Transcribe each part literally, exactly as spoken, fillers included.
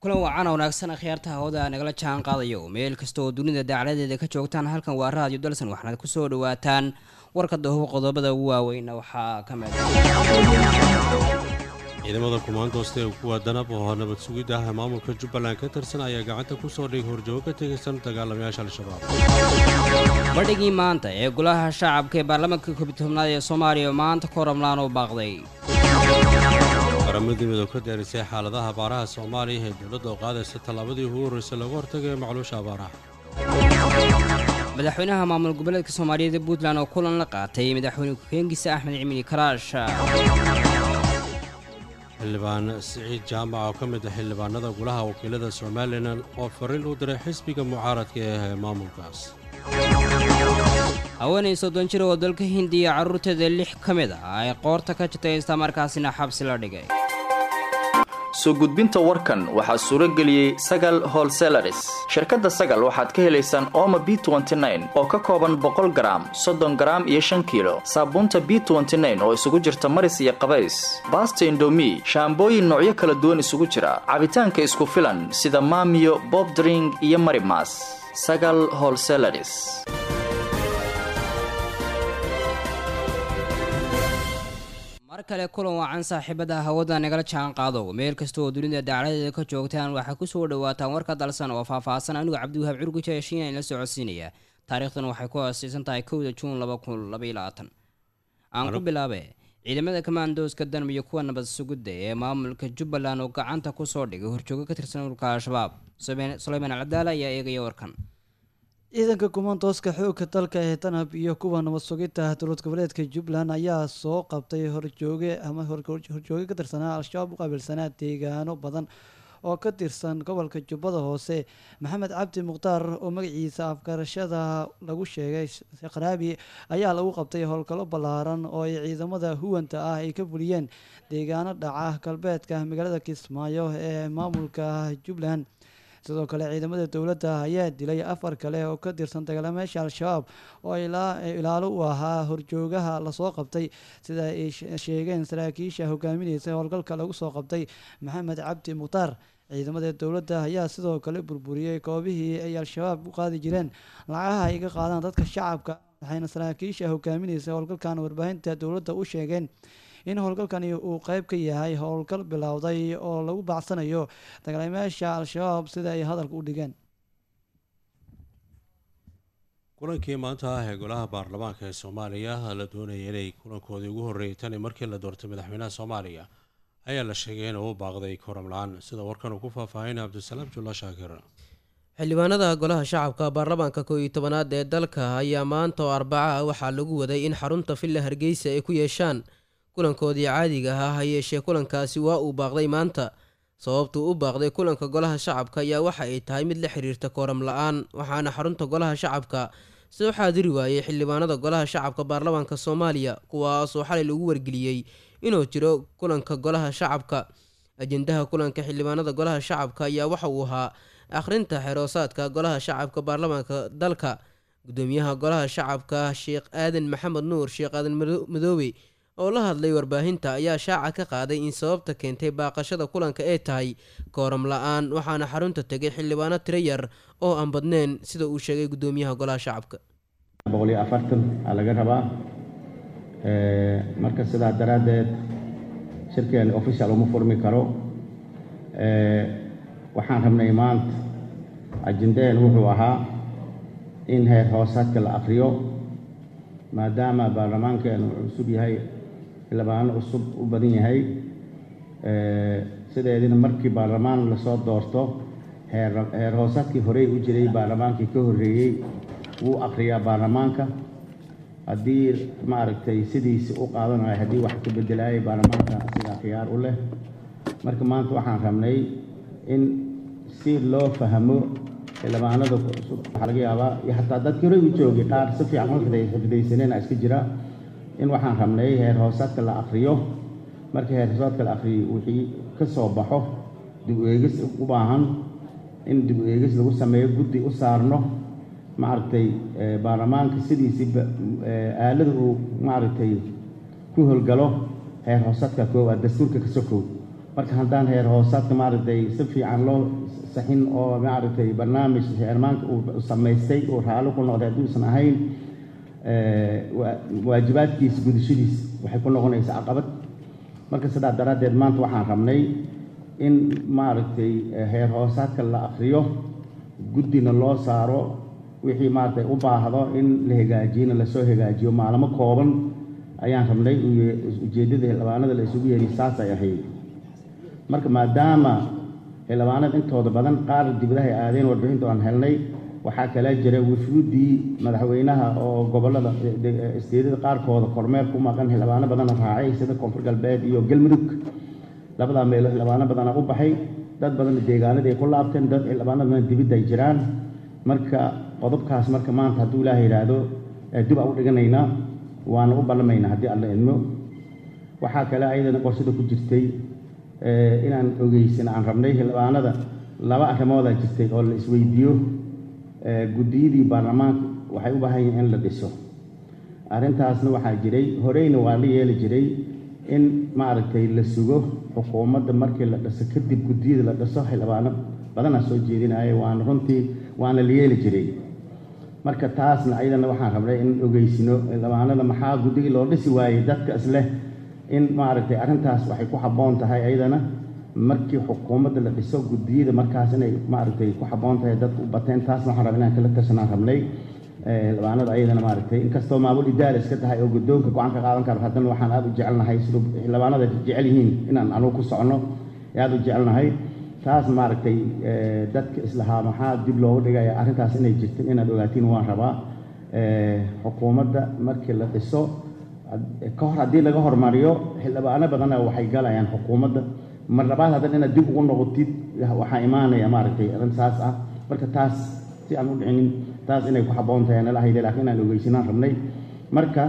kulan wacan wanaagsan akhyaarta hawada nagala jaan qaadayo meel kasta oo dunida dacaladeeda ka joogtaan halkan waa raadiyo dalsan waxaad ku soo dhawaataan warka dahoob qodobada ugu waaweyn waxaa ka mid ah ciidamada kumaandoosta ee kuwa danab oo nabad sugid ah maamulka Jubbaland ka tirsan ayaa gacanta ku soo dhigay horjooga ka tirsan dagaalamayaasha al-shabaab badhigii maanta ee golaha shacabka ee baarlamaanka koob iyo tobnaad ee Soomaaliya maanta koramlaan oo baaqday qaramada midowga ka dheerisay xaaladaha abaaraha Soomaaliya ee dowladda oo qaadaysa tallaabadii ugu horeysay lagu hortagay macluusha abaaraha madaxweynaha maamul goboleedka Soomaaliyeed ee Puntland oo kulan la qaatay madaxweyne ku-xigeenkiisa Axmed Cimini Karaash xildhibaan Siciid Jaamac oo ka mid ah xildhibaanada golaha wakiilada Soomaaliland oo fariin u diray xisbiga mucaaradka ee maamulkaas haweeney soddon jir oo dalka Hindiya carruurteeda lix ka mid ah ay qoorta ka jatay isla markaasina xabsi la dhigay soo gudbinta warkan waxaa suuro geliyay Sagal Wholesalers shirkadda Sagal waxaad ka helaysaan Omo B twenty-nine oo ka kooban boqol garaam soddon garaam iyo shan kiilo saabuunta B twenty-nine oo isugu jirta maris iyo qabays basta Indomie shaambooyin noocyo kala duwan isugu jira cabitaanka isku filan sida Maamiyo Bob Drink iyo Marimas Sagal Wholesalers kale kulan wacan saaxiibada hawada nagala jaan qaado meel kasta oo dunida dacaladeeda ka joogtaan waxaa ku soo dhawaataan warka dalsan oo faahfaahsan anigu Cabdiwahaab Curguja ee Shiina la socodsiinaya taariikhdana waxay ku aasaysan tahay kowda Juun laba kun laba iyo labaatan aan ku bilaabay ciidamada commandos-ka danab iyo kuwa nabad sugidda ee maamulka Jubbaland oo gacanta ku soo dhigay horjooga ka tirsan ururka al-shabaab Suleymaan Al-Cadaala ayaa eegaya warkan ciidanka kumaandooska xoogga dalka ee danab iyo kuwa nabad sugidda dowlad goboleedka Jubbaland ayaa soo qabtay horjooge ama horjooge ka tirsanaa al-shabaab u qaabilsanaa deegaano badan oo ka tirsan gobolka Jubbada Hoose Maxamed Cabdi Muqtaar oo magaciisa afgarashada lagu sheegay Qaraabi ayaa lagu qabtay howlgallo ballaaran oo ay ciidamada huwanta ah ay ka fuliyeen deegaano dhaca galbeedka magaalada Kismaayo ee maamulka Jubbaland sidoo kale ciidamada dowladda ayaa dilay afar kale oo ka tirsan dagaalamayaasha al-shabaab oo ilaalo u ahaa horjoogaha lasoo qabtay sida ay sheegeen saraakiisha hogaaminaysa howlgalka lagu soo qabtay Maxamed Cabdi Muqtaar ciidamada dowladda ayaa sidoo kale burburiyay koobihii ay al-shabaab u qaadi jireen lacagaha ay ka qaadaan dadka shacabka waxayna saraakiisha hogaaminaysa howlgalkan warbaahinta dowladda u sheegeen in howlgalkani uu qayb ka yahay howlgal bilowday oo lagu baacsanayo dagaalamayaasha al-shabaab sida ay hadalka u dhigeen kulankii maanta ah ee golaha baarlamaanka ee Soomaaliya la doonayay inay kulankoodii ugu horeeyay tan markii la doortay madaxweynaha Soomaaliya ayaa la sheegay inuu baaqday koram la'aan sida warkan uu ku faahfaahinay Cabdisalaam Julla Shaakir xildhibaanada golaha shacabka baarlamaanka koob iyo tobnaad ee dalka ayaa maanta oo Arbaca waxaa lagu waday in xarunta Villa Hargeysa ay ku yeeshaan kulankoodii caadiga ah hayeeshee kulankaasi waa uu baaqday maanta sababtuu u baaqday kulanka golaha shacabka ayaa waxa ay tahay mid la xiriirta kooram la'aan waxaana xarunta golaha shacabka soo xaadiri waayey xildhibaanada golaha shacabka baarlamaanka Soomaaliya kuwaasoo xalay lagu wargeliyey inuu jiro kulanka golaha shacabka ajendaha kulanka xildhibaanada golaha shacabka ayaa waxa uu ahaa akhrinta xeroosaadka golaha shacabka baarlamaanka dalka gudoomiyaha golaha shacabka Sheekh Aadan Maxamed Nuur Sheekh Aadan Madoobe oo la hadlay warbaahinta ayaa shaaca ka qaaday in sababta keentay baaqashada kulanka ay tahay kooram la'aan waxaana xarunta tegay xildhibaano tiro yar oo aan badnayn sida uu sheegay gudoomiyaha golaha shacabka boqol iyo afartan aa laga rabaa marka sidaa daraaddeed shirkeen official uma furmi karo waxaan rabnay maanta ajendeen wuxuu ahaa in heer hoosaadka la aqriyo maadaama baarlamaankeenu cusub yahay xildhibaano cusub u badan yahay sideedina markii baarlamaan lasoo doorto heer heer hoosaadkii horey u jiray baarlamaankii ka horreeyey wuu aqriyaa baarlamaanka haddii maaragtay sidiisi u qaadanayo haddii wax ka bedelaayay baarlamaanka sidaa khiyaar u leh marka maanta waxaan rabnay in si loo fahmo xildhibaanada cusub waxaa laga yaabaa iyo xataa dadkii horey u joogay qaar si fiican xifdaysaneen iska jira in waxaan rabnay heer hoosaadka la aqriyo marka heer hoosaadka la aqriyo wixii ka soo baxo dib u eegis u baahan in dib u eegis lagu sameeyo guddi u saarno maaragtay baarlamaanka sidiisii aalada uu maaragtay ku howlgalo heer hoosaadka koowaad dastuurka ka sokow marka haddaan heer hoosaadka maaragtay si fiican loo saxin oo maaragtay barnaamij xeermaanka uu samaystay uu raalli ku noqday hadduusan ahayn waajibaadkiisa gudashadiis waxay ku noqonaysaa caqabad. marka sidaa daraaddeed maanta waxaan rabnay in maaragtay heer hoosaadka la akhriyo, guddina loo saaro, wixii maaragtay u baahdo in la hagaajiyona lasoo hagaajiyo maalmo kooban ayaan rabnay. ujeeddada xildhibaanada la isugu yeeray saas ay ahayd. marka maadaama xildhibaanada intooda badan qaar dibadaha ay aadeen warbixinta aan helnay, waxaa kala jira wufuuddii madaxweynaha oo gobollada isteedada qaarkooda kormeer ku maqan xildhibaano badana raacay sida koonfur galbeed iyo galmudug. labadaa meelo xildhibaano badana u baxay, dad badanna deegaanadii ay ku laabteen, dad xildhibaano badan dibidda ay jiraan. marka qodobkaas marka maanta hadduu ilaaha yidhaahdo dib aan u dhiganaynaa, waana u ballamaynaa haddii alla idmo. waxaa kale ayadana qorsada ku jirtay inaan ogeysina aan rabnay xildhibaanada laba arrimoodaa jirtay oo la isweydiiyo. guddiyadii baarlamaanka waxay u baahan yihiin in la dhiso. arrintaasna waxaa jiray horeyna waa la yeeli jiray in maaragtay la sugo xukuumadda markii la dhiso kadib guddiyada la dhiso. xildhibaano badanaa soo jeedinaya, waana runtii waana la yeeli jiray. marka taasna ayadana waxaan rabnay in ogeysino xildhibaanada maxaa guddigii loo dhisi waayey dadka isleh in maaragtay arrintaas waxay ku habboon tahay ayadana markii xukuumadda la dhiso guddiyada markaas inay maaragtay ku habboon tahay dadku u bateen. taasna waxaan rabnay inaan kala tashanaan rabnay xildhibaanada ayadana maaragtay inkastoo maamul idaara iska tahay oo guddoonka go-aan ka qaadan karo, haddana waxaan aada u jecelnahay siduu xildhibaanada jecel yihiin inaan anugu ku socono aada u jecelnahay. taas maaragtay dadka islahaa maxaa dib loogu dhigaya arrintaas inay jirtin inaad ogaatiin waan rabaa. xukuumadda markii la dhiso ka hor haddii laga hormariyo xildhibaano badana waxay galayaan xukuumadda. mar labaad haddana inaad dib ugu noqotid waxaa imaanaya maaragtay arrin saas ah. marka taas si aan u dhicinin, taas inay ku habboon tahay nala hayde, laakiin inaan ogeysinaan rabnay. marka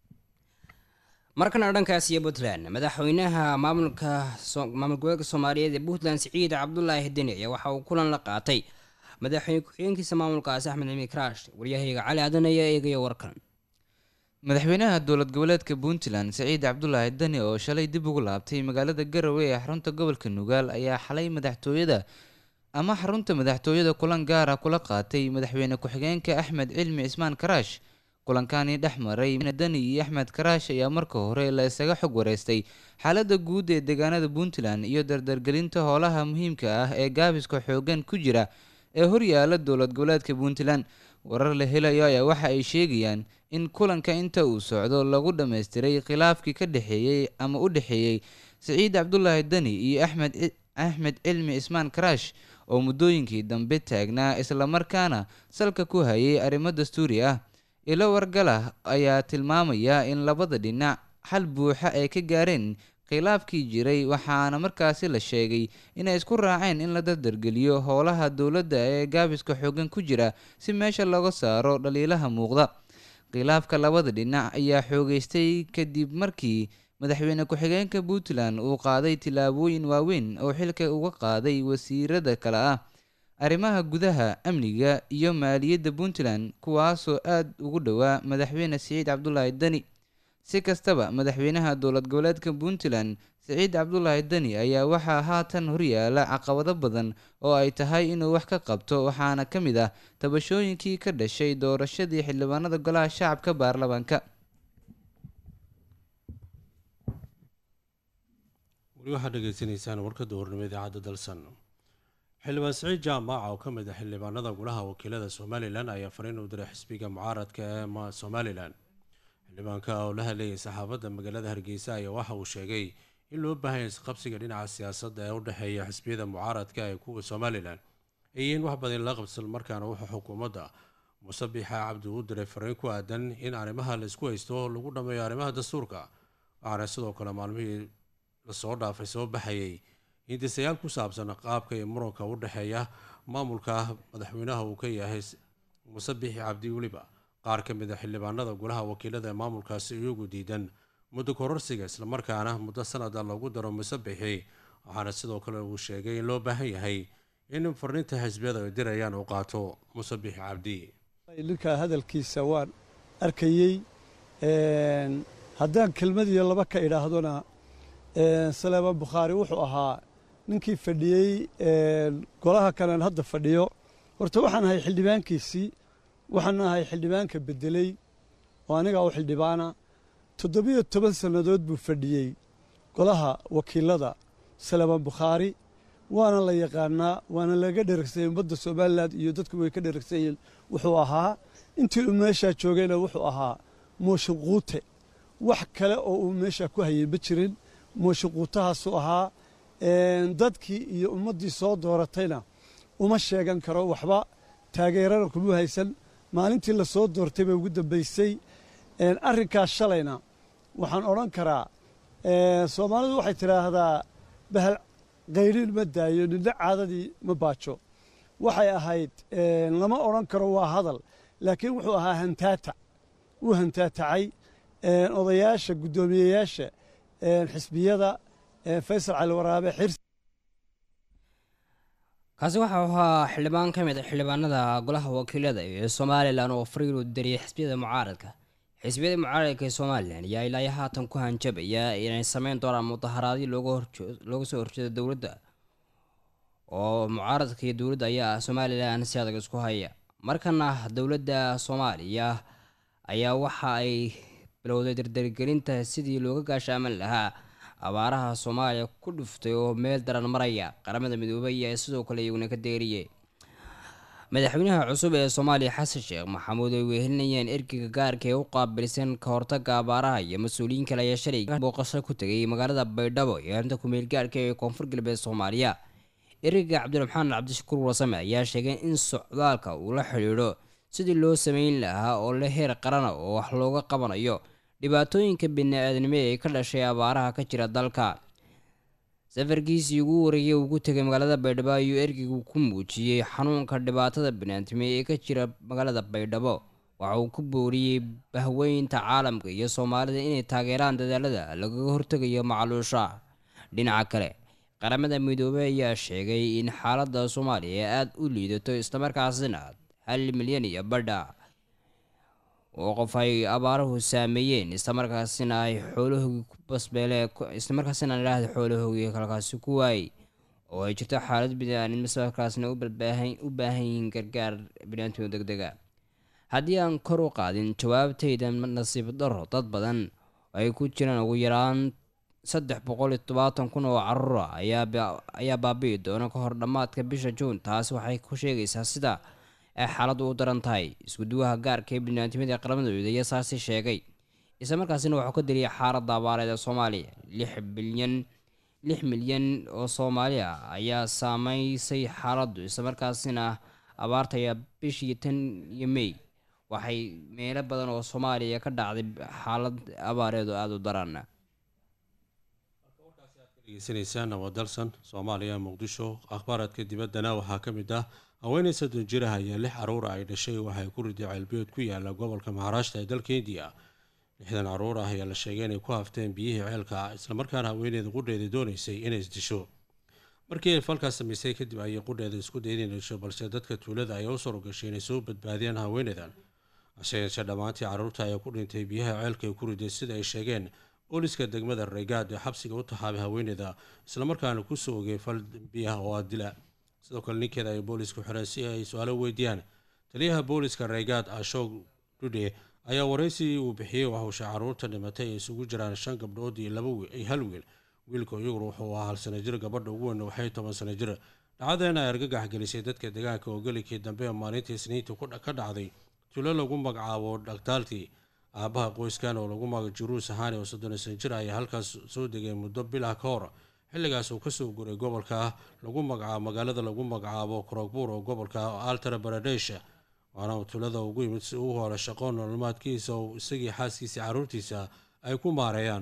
markana dhankaas iyo puntland, madaxweynaha maamulka maamul goboleedka soomaaliyeed ee puntland siciid cabdulaahi deni ayaa waxa uu kulan la qaatay madaxweyne ku-xigeenkiisa maamulkaasi axmed cilmi karaash. waryahayga cali aadan ayaa eegaya warkan. madaxweynaha dowlad goboleedka puntland siciid cabdulaahi deni oo shalay dib ugu laabtay magaalada garowe ee xarunta gobolka nugaal ayaa xalay madaxtooyada ama xarunta madaxtooyada kulan gaara kula qaatay madaxweyne ku-xigeenka axmed cilmi cismaan karaash. kulankani dhex maray deni iyo axmed karaash ayaa marka hore la isaga xog wareystay xaaladda guud ee deegaanada puntland iyo dardargelinta howlaha muhiimka ah ee gaabiska xoogan ku jira ee horyaala dowlad goboleedka puntland. warar la helayo ayaa waxa ay sheegayaan in kulanka inta uu socdo lagu dhammaystiray khilaafkii ka dhexeeyey ama u dhexeeyey siciid cabdulaahi deni iyo axmed axmed cilmi cismaan karaash oo muddooyinkii dambe taagnaa islamarkaana salka ku hayay arrimo dastuuri ah. ilo wargalah ayaa tilmaamaya in labada dhinac xal buuxa ay ka gaareen khilaafkii jiray, waxaana markaasi la sheegay inay isku raaceen in la dardargeliyo howlaha dowladda ee gaabiska xoogan ku jira si meesha looga saaro dhaliilaha muuqda. khilaafka labada dhinac ayaa xoogeystay kadib markii madaxweyne ku-xigeenka puntland uu qaaday tillaabooyin waaweyn oo xilka uga qaaday wasiirada kale ah arrimaha gudaha, amniga iyo maaliyadda puntland, kuwaasoo aada ugu dhowaa madaxweyne siciid cabdulaahi deni. si kastaba madaxweynaha dowlad goboleedka puntland siciid cabdulaahi deni ayaa waxaa haatan horyaala caqabado badan oo ay tahay inuu wax ka qabto, waxaana ka mid ah tabashooyinkii ka dhashay doorashadii xildhibaanada golaha shacabka baarlamaanka. weli waxaad dhegeysanaysaan warkada hornimo idaacadda dalsan. xildhibaan siciid jaamac oo ka mid ah xildhibaanada golaha wakiilada somalilan ayaa fariin u diray xisbiga mucaaradka ee somalilan. xildhibaanka oo la hadlayay saxaafadda magaalada hargeysa ayaa waxa uu sheegay in loo baahan yahay isqabsiga dhinaca siyaasadda ee u dhexeeya xisbiyada mucaaradka ee kuwa somalilan ay yihiin wax badan la qabsan. markaana wuxuu xukuumadda musabixa cabdi u diray fariin ku aadan in arrimaha la isku haysto lagu dhammeeyo arrimaha dastuurka. waxaana sidoo kale maalmihii lasoo dhaafay soo baxayay hindisayaal ku saabsan qaabka iyo muranka u dhexeeya maamulka madaxweynaha uu ka yahay musabixi cabdi weliba qaar ka mid a xildhibaanada golaha wakiilada ee maamulkaasi iyagu diidan muddo kororsiga islamarkaana muddo sanada lagu daro musabixi. waxaana sidoo kale uu sheegay in loo baahan yahay in fariinta xisbiyada ay dirayaan uu qaato musabixi cabdi. ninka hadalkiisa waan arkayey, haddaan kelmad iyo laba ka idhaahdona saleemaan bukhaari wuxuu ahaa ninkii fadhiyey golaha kalen hadda fadhiyo horta waxaan ahay xildhibaankiisii waxaan ahay xildhibaanka bedeley oo anigaa u xildhibaana toddobiyo toban sannadood buu fadhiyey golaha wakiilada saleemaan bukhaari waana la yaqaanaa waana laga dheragsanyahy ummadda somalilan iyo dadku way ka dheragsan yihiin wuxuu ahaa intii uu meeshaa joogayna wuxuu ahaa mooshin quute wax kale oo uu meeshaa ku hayay ma jirin mooshin quutahaasuu ahaa dadkii iyo ummaddii soo dooratayna uma sheegan karo waxba taageerana kuma haysan maalintii la soo doortay bay ugu dambaysay arrinkaas shalayna waxaan odhan karaa soomaalidu waxay tidhaahdaa bahal qayliin ma daayo nina caadadii ma baajo waxay ahayd lama odhan karo waa hadal laakiin wuxuu ahaa hantaatac wuu hantaatacay odayaasha guddoomiyeyaasha xisbiyada faysal cali waraabe xirsi kaasi waxau ahaa xildhibaan ka mid a xildhibaanada golaha wakiilada ee somalilan oo fariiru dariyay xisbiyada mucaaradka xisbiyada mucaaradka ee somalilan ayaa ilaa haatan ku hanjabaya inay sameyn doonaan mudaharaadyo looga soo horjeeda dowladda oo mucaaradka iyo dowladda ayaa somalilan si adag isku haya markana dowladda soomaaliya ayaa waxa ay bilowday dardargelinta sidii looga gaashaaman lahaa abaaraha soomaaliya ku dhuftay oo meel daran maraya qaramada midoobay ayaa sidoo kale iyaguna ka deeriyey madaxweynaha cusub ee soomaaliya xasan sheekh maxamuud ay wehelinayeen ergeyga gaarka ee u qaabilsan ka hortaga abaaraha iyo mas-uuliyiin kale ayaa shalay booqasho ku tegay magaalada baydhabo ee arrinta kumeel gaarka ee koonfur galbeed soomaaliya ergeyga cabdiraxmaan cabdishakuur wasame ayaa sheegay in socdaalka uu la xidhiidho sidii loo sameyn lahaa oo la heer qarana oo wax looga qabanayo dhibaatooyinka bini-aadnimo ee ka dhashay abaaraha ka jira dalka safarkiisii ugu wareeyay ugu tegay magaalada baydhabo ayuu ergeygu ku muujiyey xanuunka dhibaatada biniaadnimo ee ka jira magaalada baydhabo waxa uu ku booriyey bahweynta caalamka iyo soomaalida inay taageeraan dadaalada lagaga hortegayo macluusha dhinaca kale qaramada midoobey ayaa sheegay in xaaladda soomaaliya ee aada u liidato islamarkaasina hal milyan iyo badha oo qof ay abaaruhu saameeyeen islamarkaasina ay xoolahoogi ku basbeeleen islamarkaasina aan idhaahda xoolahoogi kalkaasi ku waayey oo ay jirto xaalad biniaadnimo islamarkaasina u baahan yihiin gargaar biniaadnimo deg dega haddii aan kor u qaadin jawaabtayda nasiib daro dad badan ay ku jiraan ugu yaraan saddex boqol iyo todobaatan kun oo caruura ayaa baabi'i doona ka hor dhammaadka bisha juun taasi waxay ku sheegaysaa sida ay xaaladdu u daran tahay iskuduwaha gaarka ee biniaadnimada ee qaramada midoobay ayaa saasi sheegay islamarkaasina wuxuu ka deliyay xaaladda abaareed ee soomaaliya lix bilyan lix milyan oo soomaali ah ayaa saameysay xaaladdu islamarkaasina abaarta ayaa bishii tan iyo mey waxay meelo badan oo soomaaliya ka dhacday xaalad abaareed oo aada u daran degeysanaysaan waa dalsan soomaaliya muqdisho akhbaaraadka dibaddana waxaa ka mid ah haweeney soddon jiraha ayaa lix caruura ay dhashay waxay ku riday ceelbiyood ku yaala gobolka maharashta ee dalka indiya lixdan caruur ah ayaa la sheegay inay ku hafteen biyihii ceelka islamarkaana haweeneyda qudheeda doonaysay inay isdisho markii ay falkaas samaysay kadib ayay qudheeda isku dayday inay disho balse dadka tuulada ayaa u sorogashay inay soo badbaadiyaan haweeneydan hase yeeshee dhammaantii caruurta ayaa ku dhintay biyaha ceelka ay ku riday sida ay sheegeen booliska degmada raygaad ee xabsiga u taxaabay haweeneyda islamarkaana kusoo ogay fal biyaha oo adila sidoo kale ninkeeda ay boolisku xireen si ay su-aalo weydiiyaan taliyaha booliska raygaad ashog dhudhe ayaa waraysigii uu bixiyey waxuushe caruurta dhimatay ay isugu jiraan shan gabdhood iyo laba iyo hal wiil wiilka iyaguna wuxuu ahaa hal sana jir gabadha ugu weyn waxay toban sana jir dhacdadeena ay argagax gelisay dadka deegaanka oo gelikii dambe ee maalintii isniinta ka dhacday tuulo lagu magacaabo dhagtaaltii aabaha qoyskan oo lagu maga juruus ahaani oo soddon san jir ayaa halkaas soo degay muddo bilah ka hor xilligaas uu kasoo guray gobolka lagu magacaabo magaalada lagu magacaabo krogbuur oo gobolka altara baradesh waana tuulada ugu yimid si uu hore shaqo nolomaadkiisa oo isagii xaaskiisa caruurtiisa ay ku maareeyaan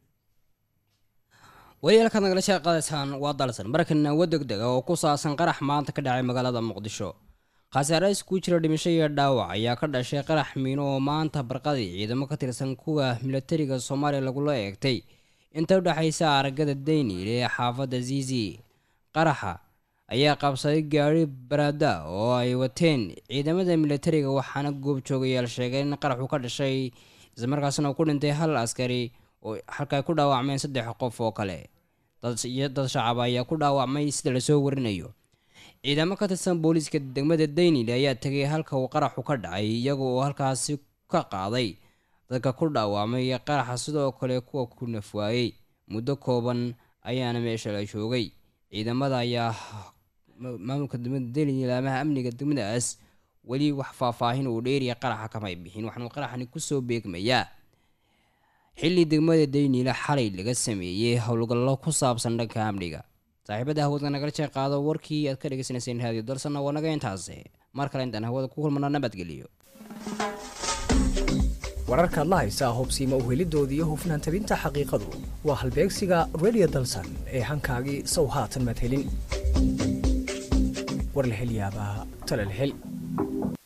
wayaalkaad nagala sheeqadaysaan waa dalsan markana wadeg dega oo ku saabsan qarax maanta ka dhacay magaalada muqdisho khasaare isku jira dhimasho iyo dhaawac ayaa ka dhashay qarax miino oo maanta barqadii ciidamo ka tirsan kuwa milatariga soomaaliya lagula eegtay inta u dhexaysa aragada dayniil ee xaafadda zizi qaraxa ayaa qabsaday gaari baraada oo ay wateen ciidamada milatariga waxaana goobjoogayaal sheegay in qaraxu ka dhashay islamarkaasna uu ku dhintay hal askari oo halka ay ku dhaawacmeen saddex qof oo kale. dad iyo dad shacab ayaa ku dhaawacmay sida lasoo warinayo. ciidamo ka tirsan booliiska degmada Daynile ayaa tagay halka uu qaraxu ka dhacay iyaga oo halkaasi ka qaaday dadka ku dhaawacmay qaraxa sidoo kale kuwa ku nafwaayay. muddo kooban ayaana meesha la joogay. ciidamada ayaa maamulka degmada Daynile ama amniga degmadaas wali wax faahfaahin uu dheeriya qaraxa kama bixin. waxaanu qaraxani ku soo beegmayaa xilli degmada Daynile xalay laga sameeyay howlgallo ku saabsan dhanka amniga. saaxiibada hawada nagala jeeq qaado warkii aad ka dhageysanayseen raadiyo dalsan waa naga intaas. mar kale intaan hawada ku kulmana nabadgeliyo. wararkaad la haysaa hubsiima u helidoodii iyo hufnaan tabinta xaqiiqadu waa halbeegsiga radio dalsan ee hankaagii sow haatan mad helin war la hel yaabaa tala la hel